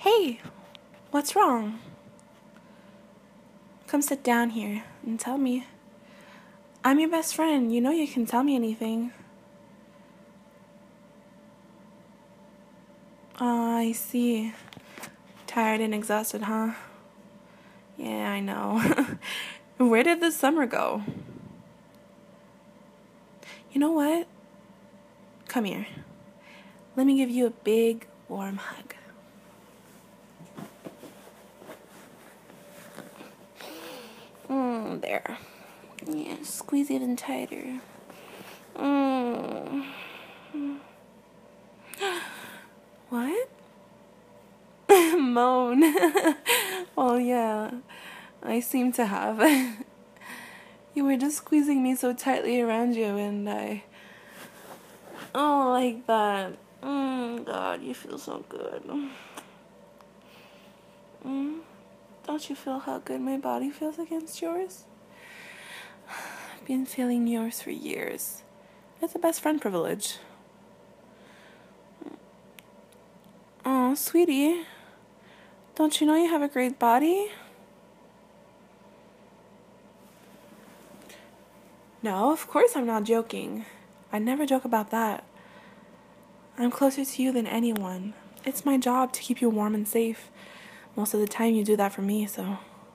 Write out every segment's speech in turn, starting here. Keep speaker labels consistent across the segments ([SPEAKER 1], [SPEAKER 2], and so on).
[SPEAKER 1] Hey, what's wrong? Come sit down here and tell me. I'm your best friend. You know you can tell me anything. Oh, I see. Tired and exhausted, huh? Yeah, I know. Where did the summer go? You know what? Come here. Let me give you a big, warm hug. There. Yeah, squeeze even tighter. What? Moan. Well, yeah, I seem to have. You were just squeezing me so tightly around you, and oh, like that. God, you feel so good. Don't you feel how good my body feels against yours? I've been feeling yours for years. It's a best friend privilege. Oh, sweetie. Don't you know you have a great body? No, of course I'm not joking. I never joke about that. I'm closer to you than anyone. It's my job to keep you warm and safe. Most of the time you do that for me, so...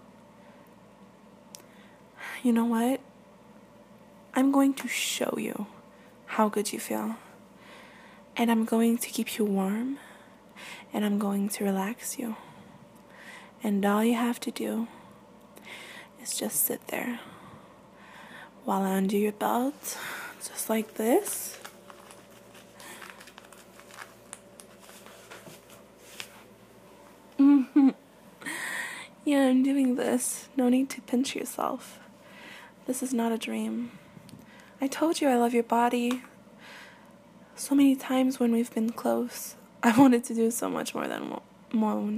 [SPEAKER 1] You know what? I'm going to show you how good you feel. And I'm going to keep you warm. And I'm going to relax you. And all you have to do is just sit there while I undo your belt, just like this. Yeah, I'm doing this. No need to pinch yourself. This is not a dream. I told you I love your body. So many times when we've been close, I wanted to do so much more than moan.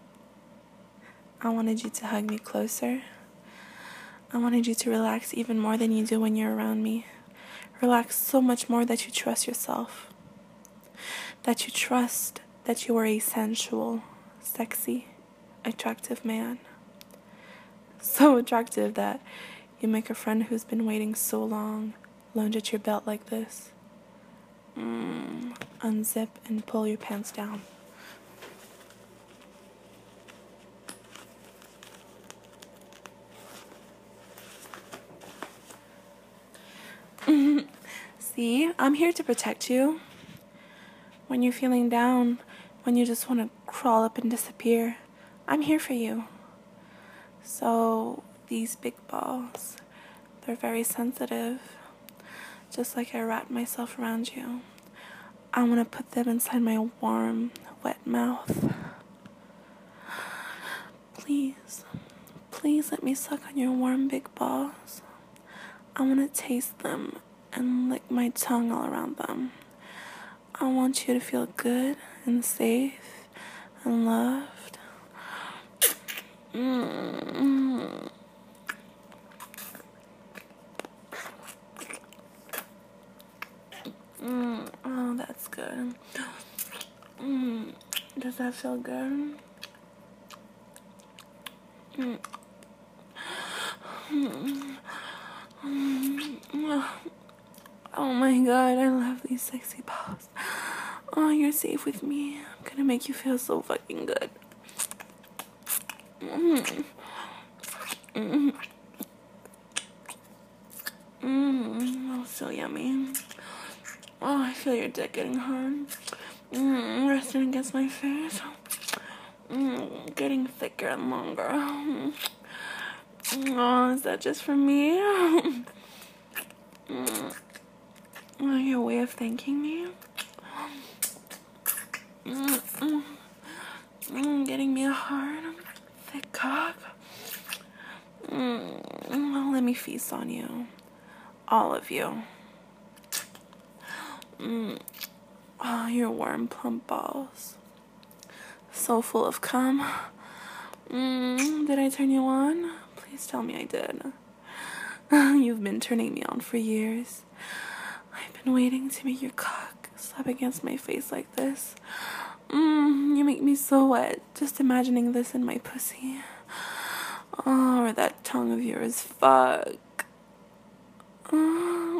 [SPEAKER 1] I wanted you to hug me closer. I wanted you to relax even more than you do when you're around me. Relax so much more that you trust yourself. That you trust that you are a sensual, sexy, attractive man. So attractive that you make a friend who's been waiting so long lunge at your belt like this. Unzip and pull your pants down. See, I'm here to protect you. When you're feeling down, when you just want to crawl up and disappear, I'm here for you. So, these big balls, they're very sensitive. Just like I wrap myself around you, I want to put them inside my warm, wet mouth. Please, please let me suck on your warm big balls. I want to taste them and lick my tongue all around them. I want you to feel good and safe and loved. Oh, that's good. Does that feel good? Oh my God, I love these sexy balls. Oh, you're safe with me. I'm gonna make you feel so fucking good. Oh, so yummy. Oh, I feel your dick getting hard. Resting against my face. Getting thicker and longer. Oh, is that just for me? Oh, your way of thanking me? Getting me a hard, thick cock. Well, let me feast on you. All of you. Oh, your warm, plump balls. So full of cum. Did I turn you on? Please tell me I did. You've been turning me on for years. I've been waiting to make your cock slap against my face like this. You make me so wet just imagining this in my pussy. Oh, or that tongue of yours. Fuck. Oh,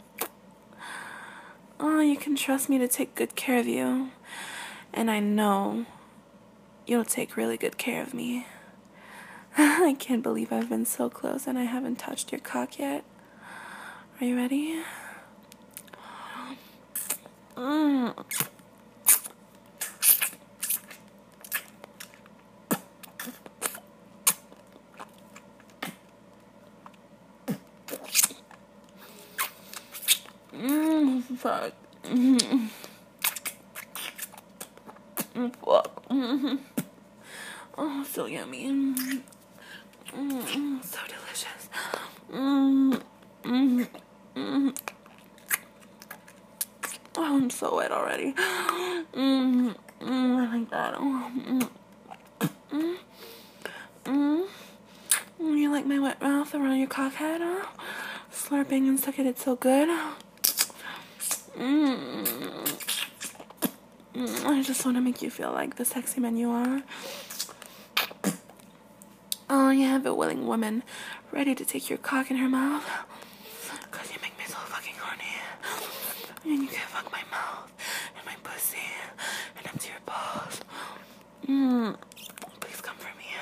[SPEAKER 1] you can trust me to take good care of you. And I know you'll take really good care of me. I can't believe I've been so close and I haven't touched your cock yet. Are you ready? Fuck. Fuck. Oh, so yummy. So delicious. Oh, I'm so wet already. I like that. You like my wet mouth around your cockhead? Slurping and sucking it so good. I just want to make you feel like the sexy man you are. Oh, you have a willing woman ready to take your cock in her mouth. Cause you make me so fucking horny. And you can fuck my mouth and my pussy and empty your balls. Please come for me.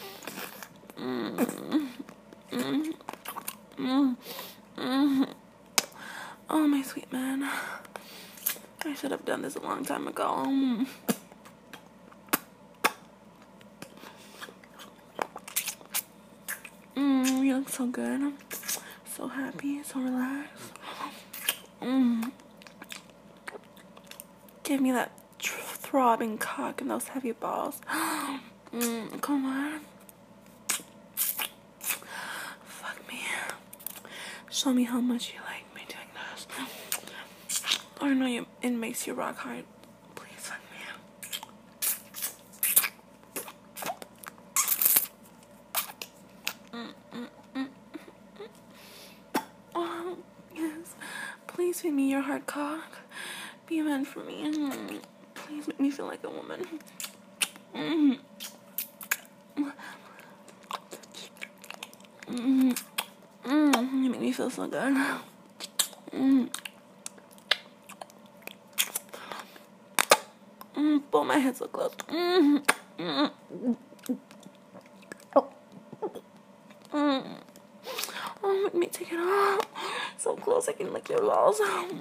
[SPEAKER 1] Oh, my sweet man. I should have done this a long time ago. You look so good. So happy, so relaxed. Give me that throbbing cock and those heavy balls. Come on. Fuck me. Show me how much you like me doing this. I know it makes you rock hard. Please fuck me. Oh, yes. Please feed me your hard cock. Be a man for me. Please make me feel like a woman. You make me feel so good. Pull my head so close. Oh, make me take it off. So close I can lick your balls.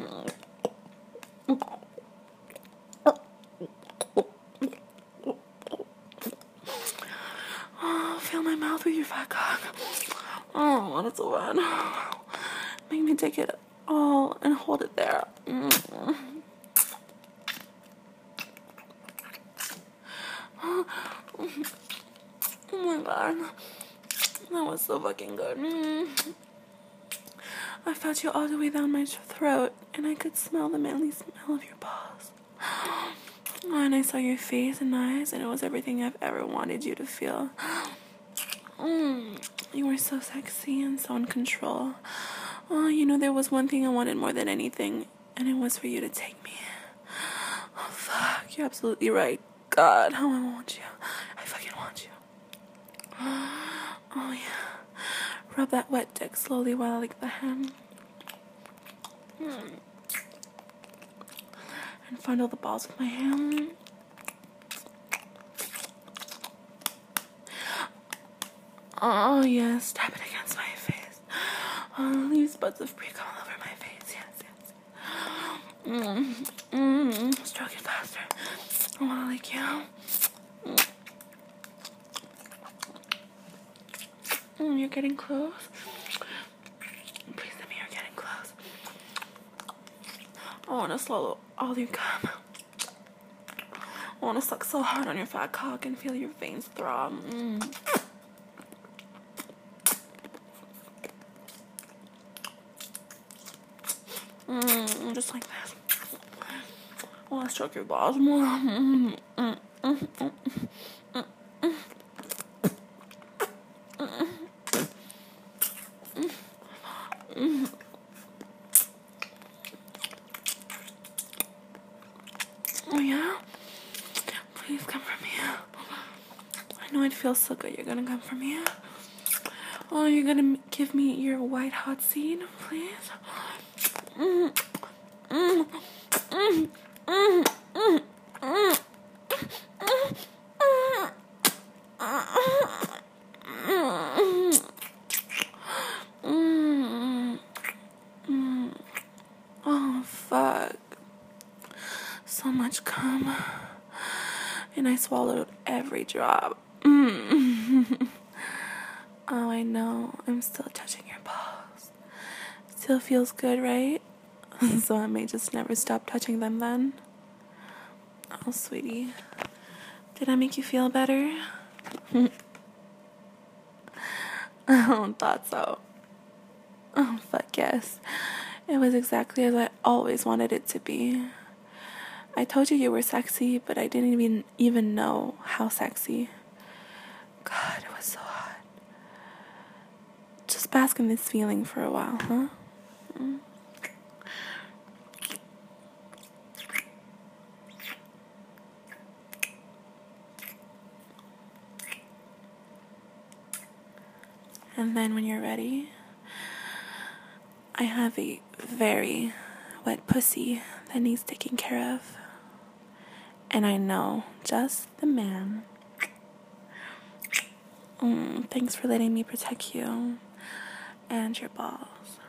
[SPEAKER 1] Oh, fill my mouth with your fat cock. Oh, that's so bad. Make me take it all and hold it there. Oh my god. That was so fucking good. I felt you all the way down my throat, and I could smell the manly smell of your balls. And I saw your face and eyes, and it was everything I've ever wanted you to feel. You were so sexy and so in control. Oh, you know, there was one thing I wanted more than anything, and it was for you to take me. Oh, fuck, you're absolutely right. God, how I want you. I fucking want you. Oh, yeah. Rub that wet dick slowly while I lick the hand. And fondle the balls with my hand. Oh, yes. Tap it against my face. Oh, these buds of freak all over my face. Yes. Stroke it faster. I want to lick you. You're getting close. Please tell me you're getting close. I want to swallow all your cum. I want to suck so hard on your fat cock and feel your veins throb. Just like this. I want to stroke your balls more. Oh yeah? Please come for me. I know it feels so good. You're gonna come for me. Oh, you're gonna give me your white hot seed, please. Mm, mm, mm, mm, mm, mm. Oh, fuck. So much cum. And I swallowed every drop. Oh, I know. I'm still touching your balls. Still feels good, right? So I may just never stop touching them then. Oh, sweetie. Did I make you feel better? Oh, thought so. Oh, fuck yes. It was exactly as I always wanted it to be. I told you were sexy, but I didn't even know how sexy. God, it was so hot. Just bask in this feeling for a while, huh? And then when you're ready, I have a very wet pussy that needs taking care of. And I know just the man. Thanks for letting me protect you and your balls.